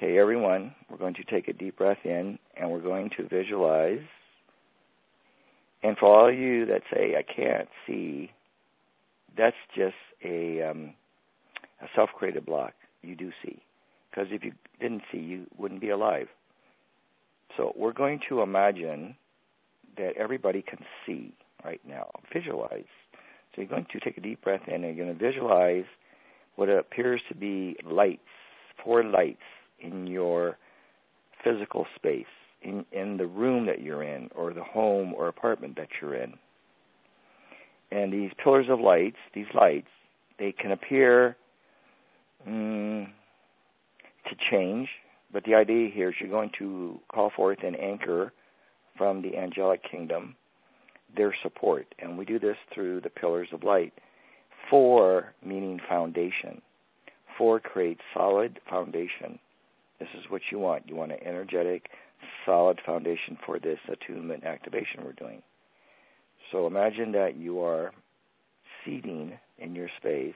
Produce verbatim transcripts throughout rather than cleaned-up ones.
Okay, everyone, we're going to take a deep breath in, and we're going to visualize. And for all of you that say, I can't see, that's just a, um, a self-created block. You do see. Because if you didn't see, you wouldn't be alive. So we're going to imagine that everybody can see right now. Visualize. So you're going to take a deep breath in, and you're going to visualize what appears to be lights, four lights in your physical space, in, in the room that you're in, or the home or apartment that you're in. And these pillars of lights, these lights, they can appear mm, to change, but the idea here is you're going to call forth an anchor from the angelic kingdom, their support. And we do this through the pillars of light. Four, meaning foundation. Four creates solid foundation. This is what you want. You want an energetic, solid foundation for this attunement activation we're doing. So imagine that you are seating in your space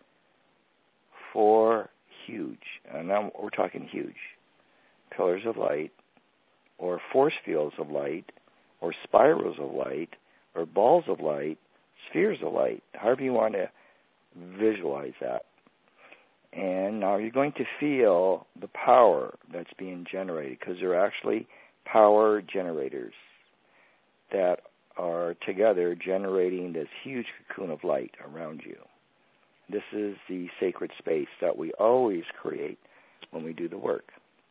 four huge, and now we're talking huge, pillars of light, or force fields of light, or spirals of light, or balls of light, spheres of light, however you want to visualize that. And now you're going to feel the power that's being generated, because they're actually power generators that are together generating this huge cocoon of light around you. This is the sacred space that we always create when we do the work.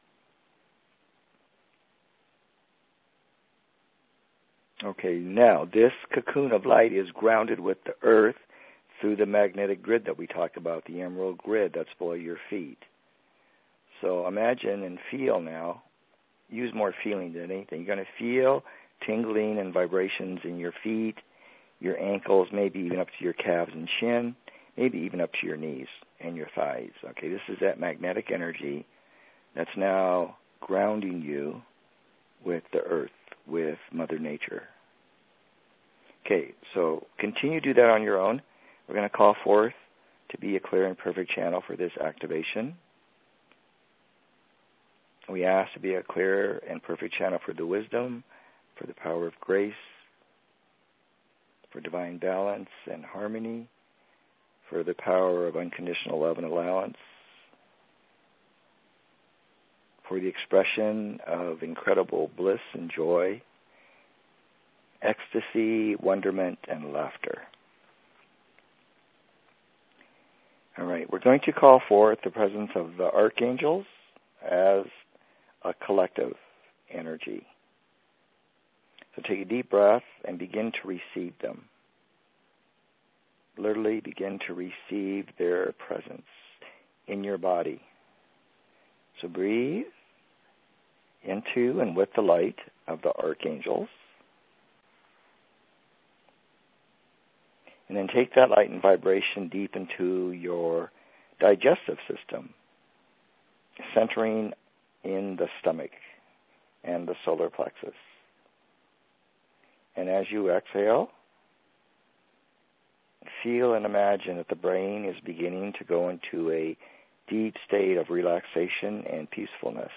Okay, now this cocoon of light is grounded with the earth through the magnetic grid that we talked about, the emerald grid that's below your feet. So imagine and feel now, use more feeling than anything. You're going to feel tingling and vibrations in your feet, your ankles, maybe even up to your calves and shin, maybe even up to your knees and your thighs. Okay, this is that magnetic energy that's now grounding you with the earth, with Mother Nature. Okay, so continue to do that on your own. We're going to call forth to be a clear and perfect channel for this activation. We ask to be a clear and perfect channel for the wisdom, for the power of grace, for divine balance and harmony, for the power of unconditional love and allowance, for the expression of incredible bliss and joy, ecstasy, wonderment, and laughter. All right, we're going to call forth the presence of the archangels as a collective energy. So take a deep breath and begin to receive them. Literally begin to receive their presence in your body. So breathe into and with the light of the archangels. And then take that light and vibration deep into your digestive system, centering in the stomach and the solar plexus. And as you exhale, feel and imagine that the brain is beginning to go into a deep state of relaxation and peacefulness.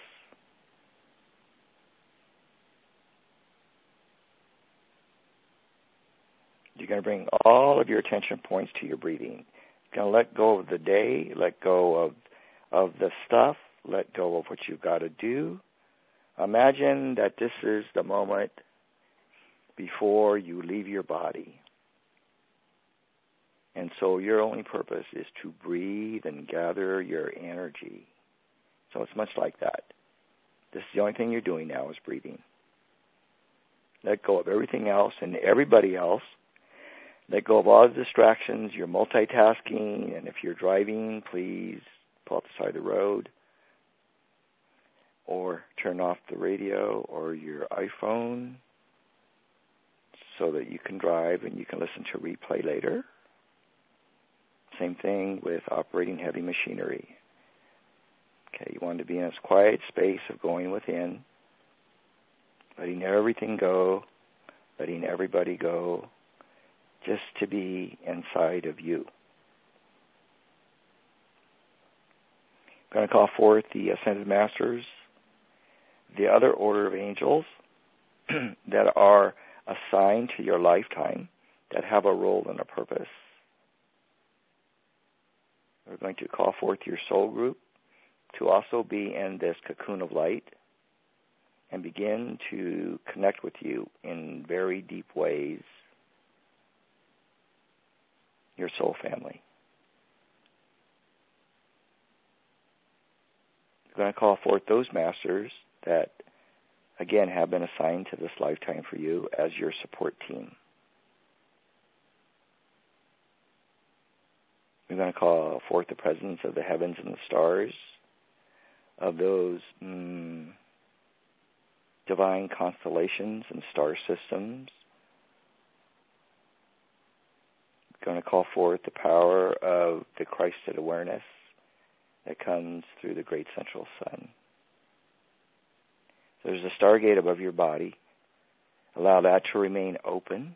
You're going to bring all of your attention points to your breathing. You're going to let go of the day, let go of of the stuff, let go of what you've got to do. Imagine that this is the moment before you leave your body. And so your only purpose is to breathe and gather your energy. So it's much like that. This is the only thing you're doing now is breathing. Let go of everything else and everybody else. Let go of all the distractions. You're multitasking, and if you're driving, please pull off the side of the road or turn off the radio or your iPhone so that you can drive and you can listen to a replay later. Same thing with operating heavy machinery. Okay, you want to be in this quiet space of going within, letting everything go, letting everybody go, just to be inside of you. I'm going to call forth the Ascended Masters, the other order of angels that are assigned to your lifetime, that have a role and a purpose. We're going to call forth your soul group to also be in this cocoon of light and begin to connect with you in very deep ways, your soul family. We're going to call forth those masters that, again, have been assigned to this lifetime for you as your support team. We're going to call forth the presence of the heavens and the stars, of those mm, divine constellations and star systems. We're going to call forth the power of the Christed awareness that comes through the great central sun. There's a stargate above your body. Allow that to remain open.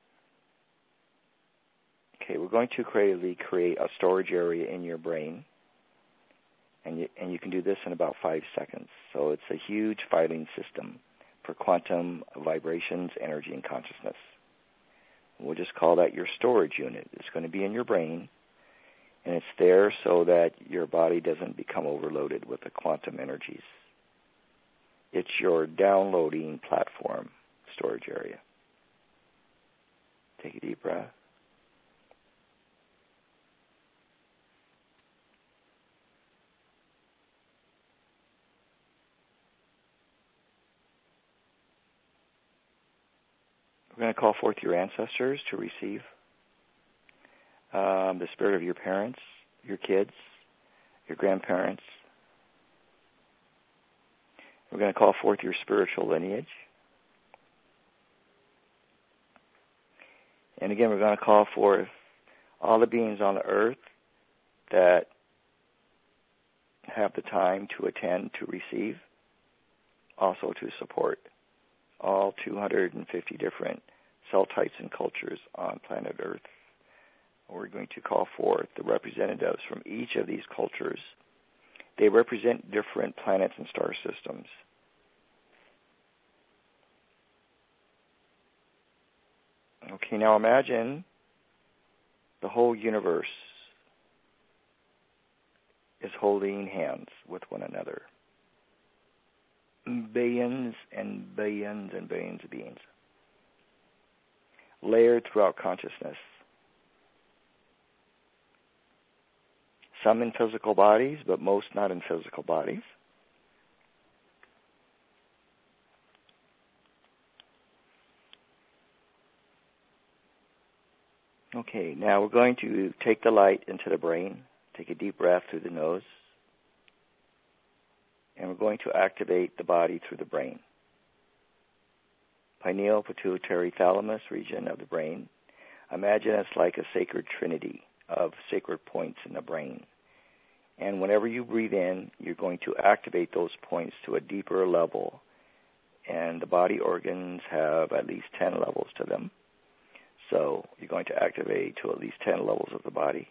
Okay, we're going to creatively create a storage area in your brain. And you, and you can do this in about five seconds. So it's a huge filing system for quantum vibrations, energy, and consciousness. We'll just call that your storage unit. It's going to be in your brain. And it's there so that your body doesn't become overloaded with the quantum energies. It's your downloading platform storage area. Take a deep breath. We're going to call forth your ancestors to receive um, the spirit of your parents, your kids, your grandparents. We're going to call forth your spiritual lineage. And again, we're going to call forth all the beings on the earth that have the time to attend, to receive, also to support all two hundred fifty different cell types and cultures on planet Earth. We're going to call forth the representatives from each of these cultures. They represent different planets and star systems. Okay, now imagine the whole universe is holding hands with one another. Billions and billions and billions of beings, layered throughout consciousness. Some in physical bodies, but most not in physical bodies. Okay, now we're going to take the light into the brain. Take a deep breath through the nose. And we're going to activate the body through the brain. Pineal, pituitary, thalamus region of the brain. Imagine it's like a sacred trinity of sacred points in the brain. And whenever you breathe in, you're going to activate those points to a deeper level. And the body organs have at least ten levels to them. So you're going to activate to at least ten levels of the body.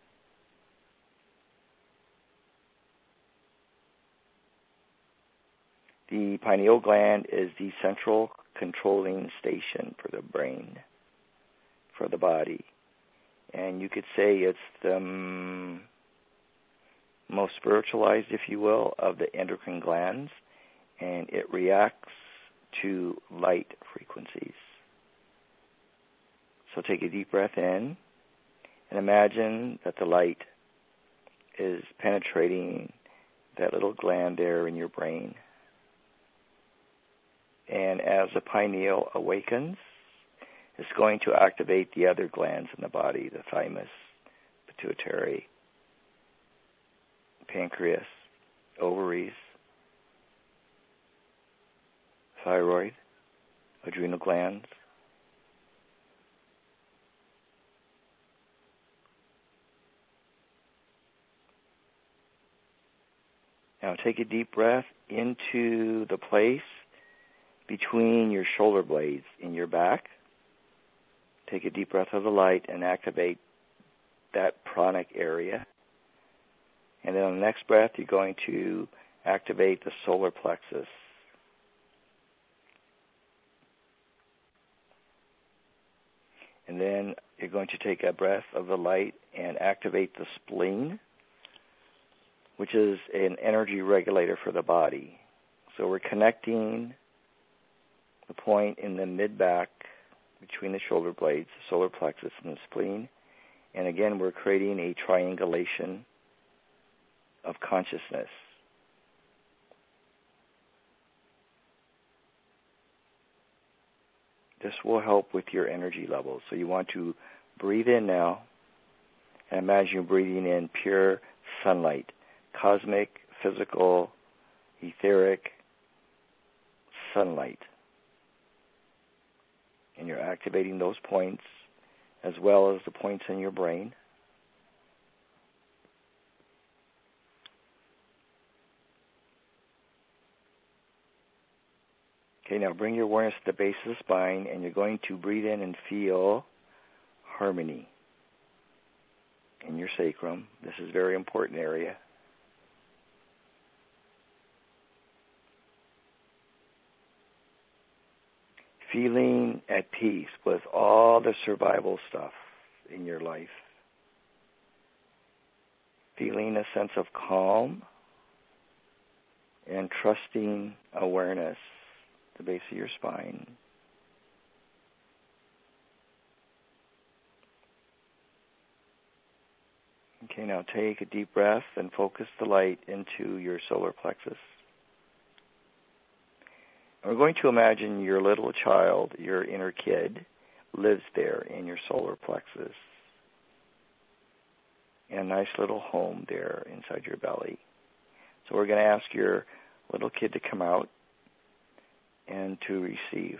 The pineal gland is the central controlling station for the brain, for the body. And you could say it's the um, most spiritualized, if you will, of the endocrine glands, and it reacts to light frequencies. So take a deep breath in and imagine that the light is penetrating that little gland there in your brain. And as the pineal awakens, it's going to activate the other glands in the body, the thymus, pituitary, pancreas, ovaries, thyroid, adrenal glands. Now take a deep breath into the place between your shoulder blades in your back. Take a deep breath of the light and activate that pranic area. And And then on the next breath, you're going to activate the solar plexus. And then you're going to take a breath of the light and activate the spleen, which is an energy regulator for the body. So we're connecting the point in the mid-back between the shoulder blades, the solar plexus, and the spleen. And again, we're creating a triangulation of consciousness. This will help with your energy levels. So you want to breathe in now and imagine you're breathing in pure sunlight, cosmic, physical, etheric sunlight. And you're activating those points as well as the points in your brain. Okay, now bring your awareness to the base of the spine, and you're going to breathe in and feel harmony in your sacrum. This is a very important area. Feeling at peace with all the survival stuff in your life. Feeling a sense of calm and trusting awareness at the base of your spine. Okay, now take a deep breath and focus the light into your solar plexus. We're going to imagine your little child, your inner kid, lives there in your solar plexus. In a nice little home there inside your belly. So we're going to ask your little kid to come out and to receive.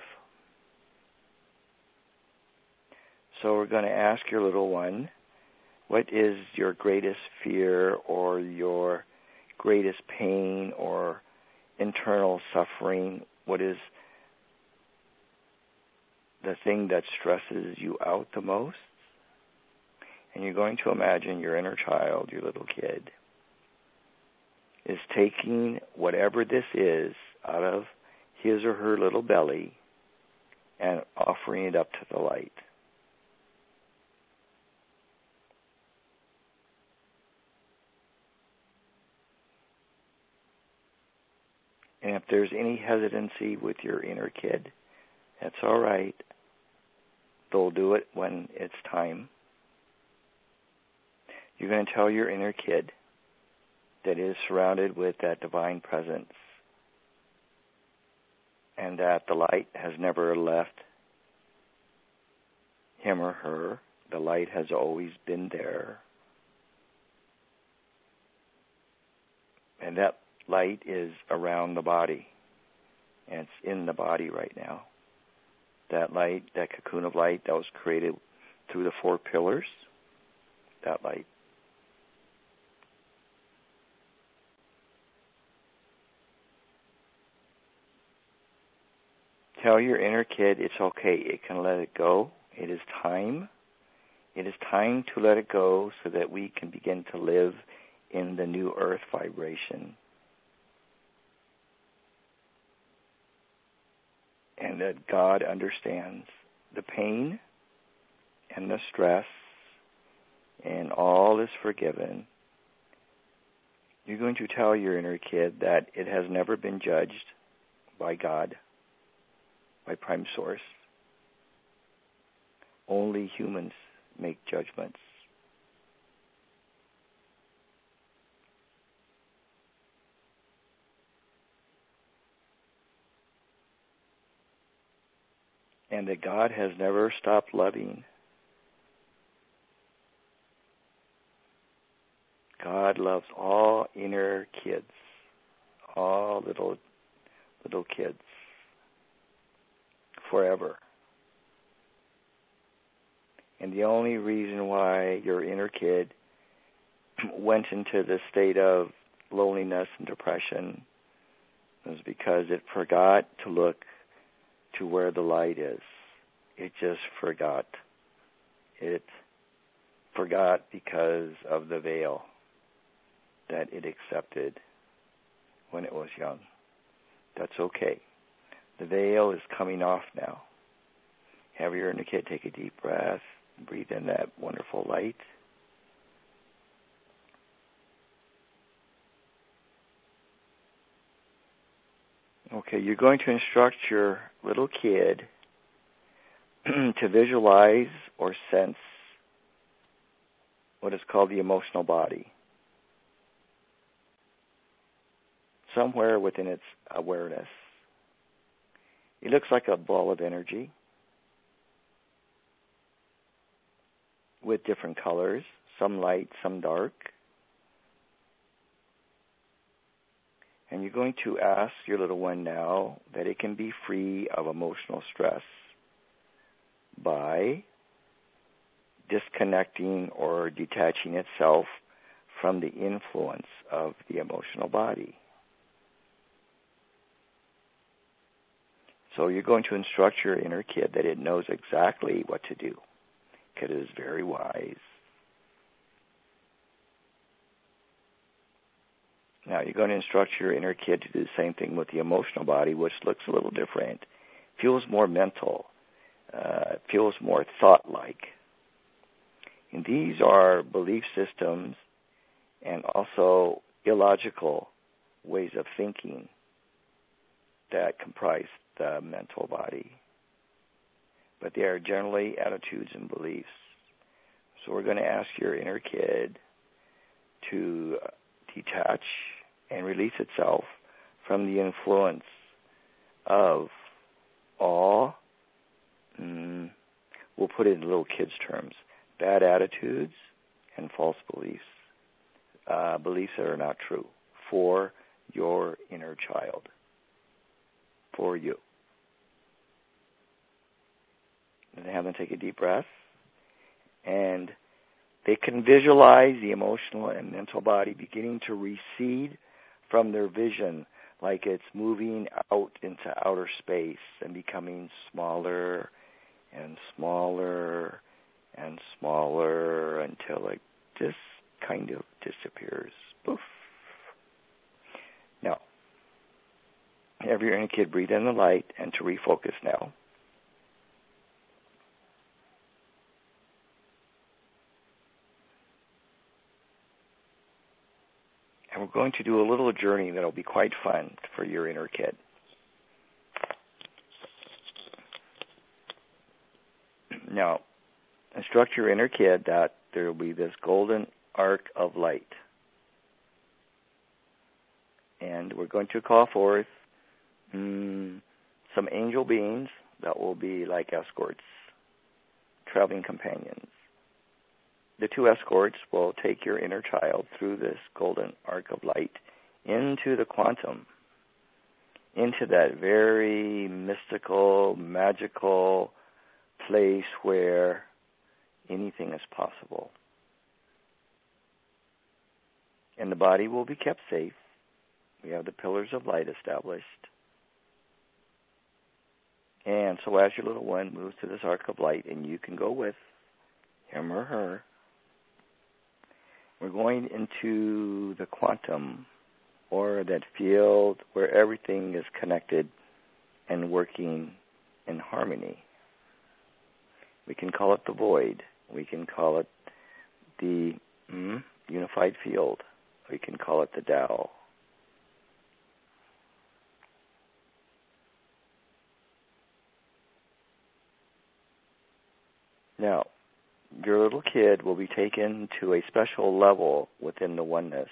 So we're going to ask your little one, what is your greatest fear or your greatest pain or internal suffering? What is the thing that stresses you out the most? And you're going to imagine your inner child, your little kid, is taking whatever this is out of his or her little belly and offering it up to the light. And if there's any hesitancy with your inner kid, that's all right. They'll do it when it's time. You're going to tell your inner kid that is surrounded with that divine presence and that the light has never left him or her. The light has always been there. And that light is around the body, and it's in the body right now. That light, that cocoon of light that was created through the four pillars, that light. Tell your inner kid it's okay. It can let it go. It is time. It is time to let it go so that we can begin to live in the new earth vibration. And that God understands the pain and the stress, and all is forgiven. You're going to tell your inner kid that it has never been judged by God, by Prime Source. Only humans make judgments. And that God has never stopped loving. God loves all inner kids, all little little kids, forever. And the only reason why your inner kid went into the state of loneliness and depression was because it forgot to look to where the light is. It just forgot. It forgot because of the veil that it accepted when it was young. That's okay. The veil is coming off now. Have your inner kid take a deep breath. Breathe in that wonderful light. Okay, you're going to instruct your little kid to visualize or sense what is called the emotional body, somewhere within its awareness. It looks like a ball of energy with different colors, some light, some dark. And you're going to ask your little one now that it can be free of emotional stress by disconnecting or detaching itself from the influence of the emotional body. So you're going to instruct your inner kid that it knows exactly what to do, because it is very wise. Now, you're going to instruct your inner kid to do the same thing with the emotional body, which looks a little different, feels more mental, uh, feels more thought-like. And these are belief systems and also illogical ways of thinking that comprise the mental body. But they are generally attitudes and beliefs. So we're going to ask your inner kid to detach and release itself from the influence of all, mm, we'll put it in little kids' terms, bad attitudes and false beliefs, uh, beliefs that are not true for your inner child, for you. And have them take a deep breath, and they can visualize the emotional and mental body beginning to recede from their vision, like it's moving out into outer space and becoming smaller and smaller and smaller until it just kind of disappears. Poof. Now, have your inner kid breathe in the light and to refocus now. And we're going to do a little journey that will be quite fun for your inner kid. Now, instruct your inner kid that there will be this golden arc of light. And we're going to call forth mm, some angel beings that will be like escorts, traveling companions. The two escorts will take your inner child through this golden arc of light into the quantum, into that very mystical, magical place where anything is possible. And the body will be kept safe. We have the pillars of light established. And so as your little one moves to this arc of light, and you can go with him or her, we're going into the quantum, or that field where everything is connected and working in harmony. We can call it the void. We can call it the mm, unified field. We can call it the Tao. Now, your little kid will be taken to a special level within the oneness.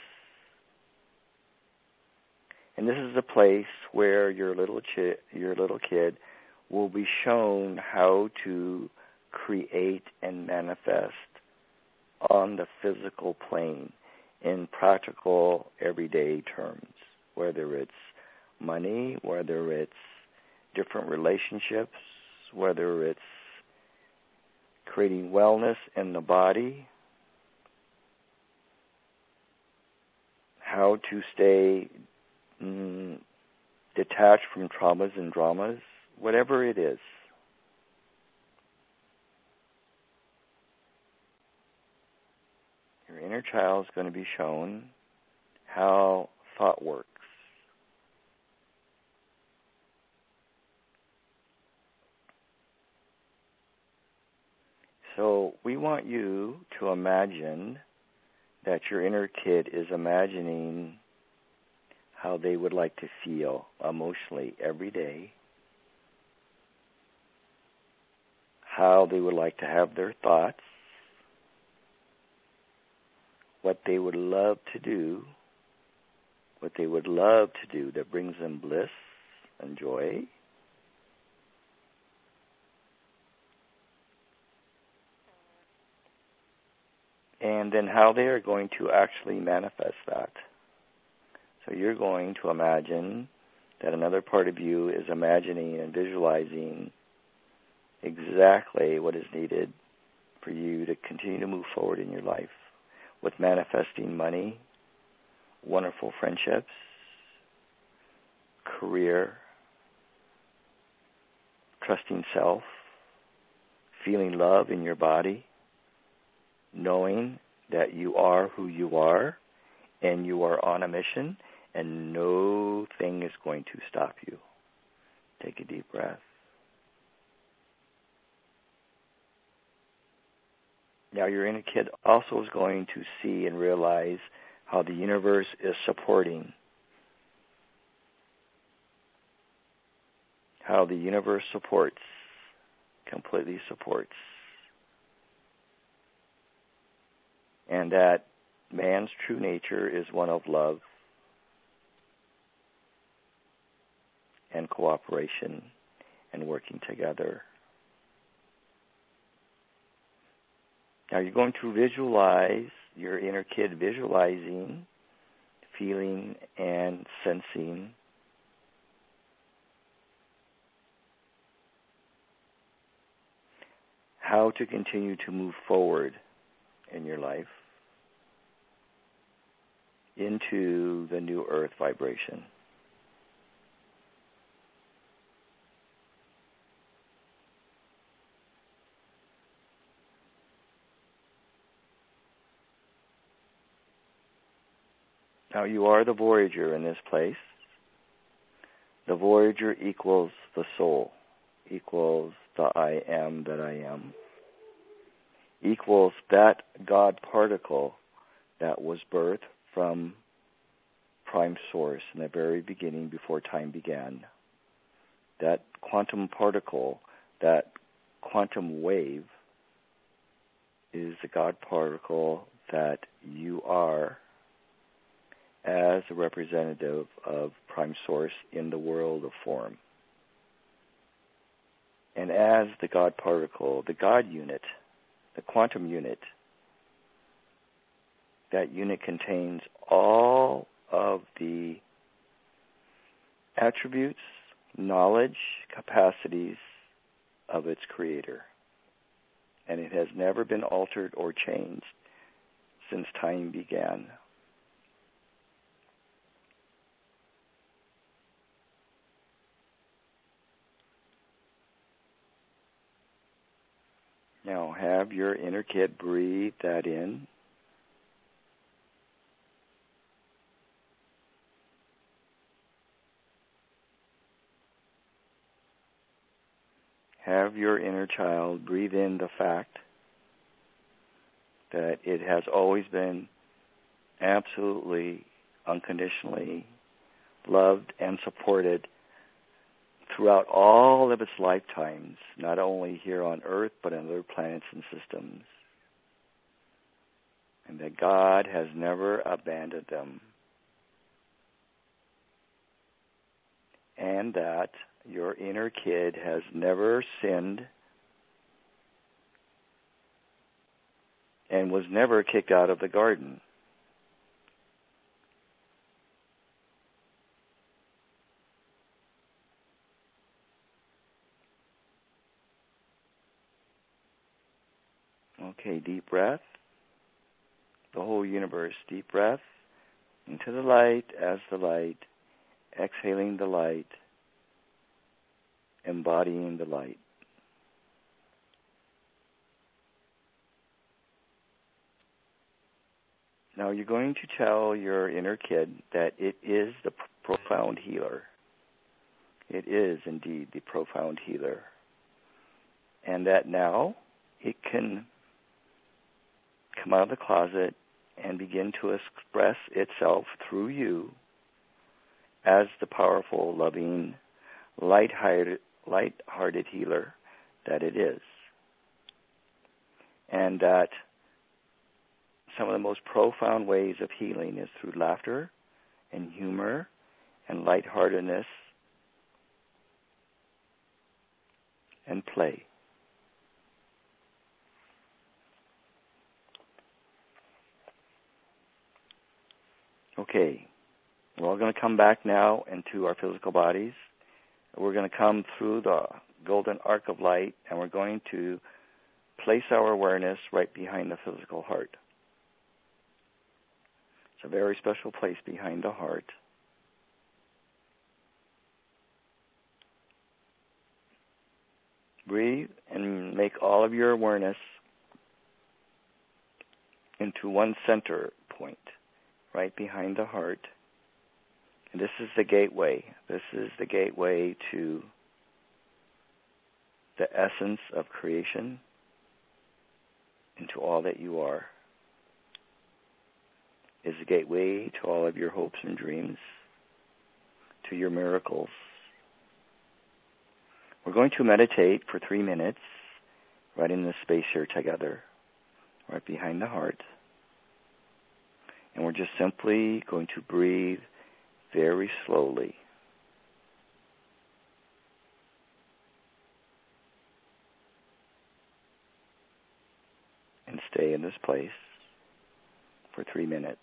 And this is a place where your little chi- your little kid will be shown how to create and manifest on the physical plane in practical, everyday terms, whether it's money, whether it's different relationships, whether it's creating wellness in the body, how to stay mm, detached from traumas and dramas, whatever it is. Your inner child is going to be shown how thought works. So we want you to imagine that your inner kid is imagining how they would like to feel emotionally every day, how they would like to have their thoughts, what they would love to do, what they would love to do that brings them bliss and joy. And then how they are going to actually manifest that. So you're going to imagine that another part of you is imagining and visualizing exactly what is needed for you to continue to move forward in your life with manifesting money, wonderful friendships, career, trusting self, feeling love in your body, knowing that you are who you are and you are on a mission and no thing is going to stop you. Take a deep breath. Now your inner kid also is going to see and realize how the universe is supporting, how the universe supports, completely supports, and that man's true nature is one of love and cooperation and working together. Now you're going to visualize your inner kid visualizing, feeling, and sensing how to continue to move forward in your life into the new earth vibration. Now you are the Voyager in this place. The Voyager equals the soul, equals the I am that I am, equals that God particle that was birthed from Prime Source in the very beginning before time began. That quantum particle, that quantum wave, is the God particle that you are as a representative of Prime Source in the world of form. And as the God particle, the God unit, the quantum unit, that unit contains all of the attributes, knowledge, capacities of its creator. And it has never been altered or changed since time began. Now have your inner kid breathe that in. Have your inner child breathe in the fact that it has always been absolutely, unconditionally loved and supported throughout all of its lifetimes, not only here on Earth, but in other planets and systems. And that God has never abandoned them. And that your inner kid has never sinned and was never kicked out of the garden. Okay, deep breath. The whole universe, deep breath into the light as the light, exhaling the light, embodying the light. Now you're going to tell your inner kid that it is the profound healer. It is indeed the profound healer. And that now it can come out of the closet and begin to express itself through you as the powerful, loving, light-hearted, light-hearted healer that it is. And that some of the most profound ways of healing is through laughter and humor and lightheartedness and play. Okay, we're all going to come back now into our physical bodies. We're going to come through the golden arc of light, and we're going to place our awareness right behind the physical heart. It's a very special place behind the heart. Breathe and make all of your awareness into one center point, right behind the heart. And this is the gateway. This is the gateway to the essence of creation, into all that you are. Is the gateway to all of your hopes and dreams, to your miracles. We're going to meditate for three minutes right in this space here together, right behind the heart. And we're just simply going to breathe very slowly. And stay in this place for three minutes.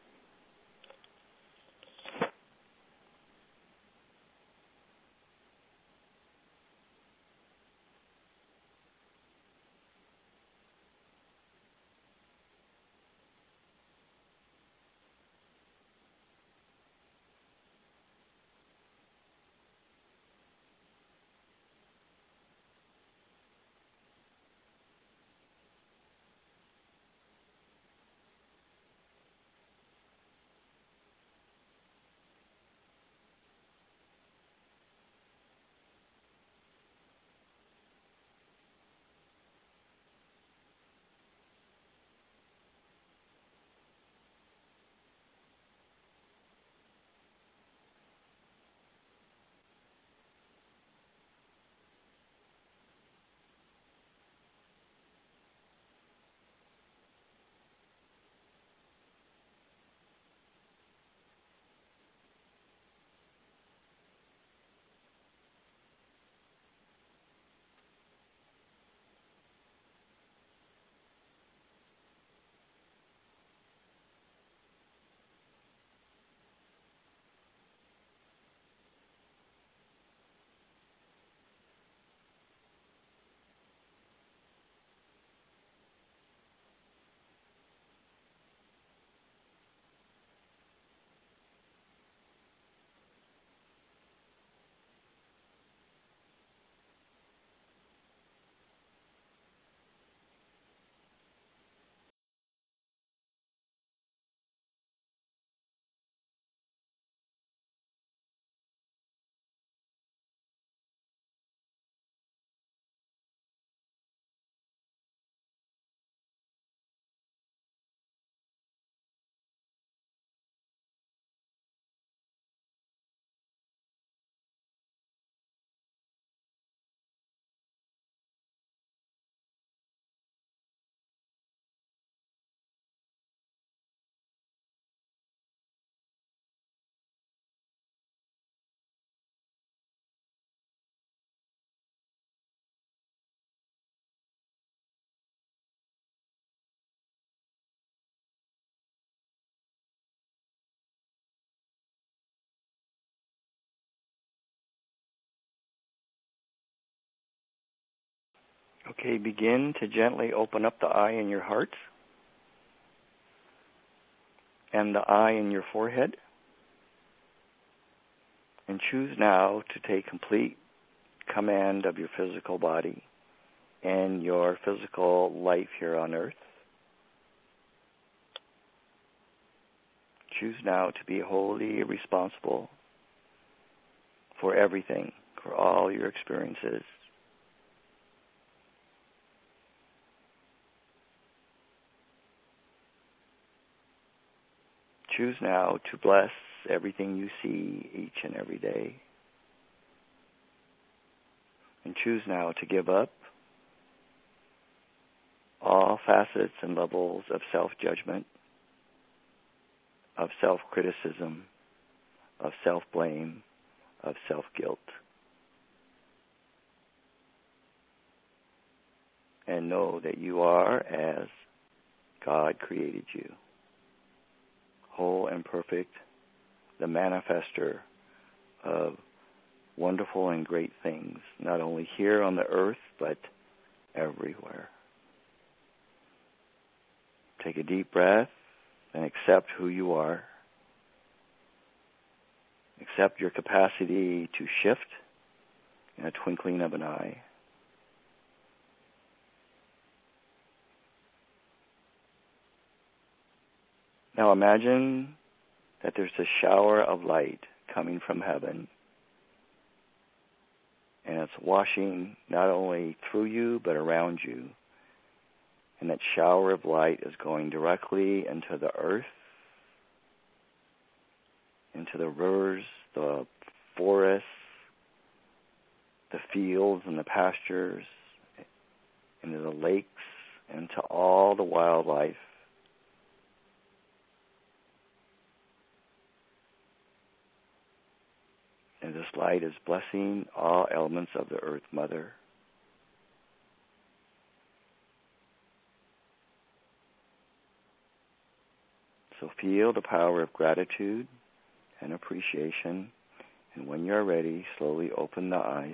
Okay, begin to gently open up the eye in your heart and the eye in your forehead. And choose now to take complete command of your physical body and your physical life here on earth. Choose now to be wholly responsible for everything, for all your experiences. Choose now to bless everything you see each and every day. And choose now to give up all facets and levels of self-judgment, of self-criticism, of self-blame, of self-guilt. And know that you are as God created you, whole and perfect, the manifester of wonderful and great things, not only here on the earth, but everywhere. Take a deep breath and accept who you are. Accept your capacity to shift in a twinkling of an eye. Now imagine that there's a shower of light coming from heaven, and it's washing not only through you but around you. And that shower of light is going directly into the earth, into the rivers, the forests, the fields and the pastures, into the lakes, into all the wildlife. And this light is blessing all elements of the Earth Mother. So feel the power of gratitude and appreciation. And when you're ready, slowly open the eyes.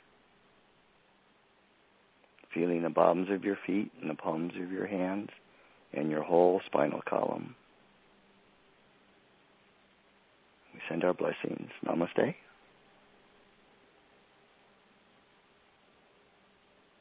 Feeling the bottoms of your feet and the palms of your hands and your whole spinal column. We send our blessings. Namaste.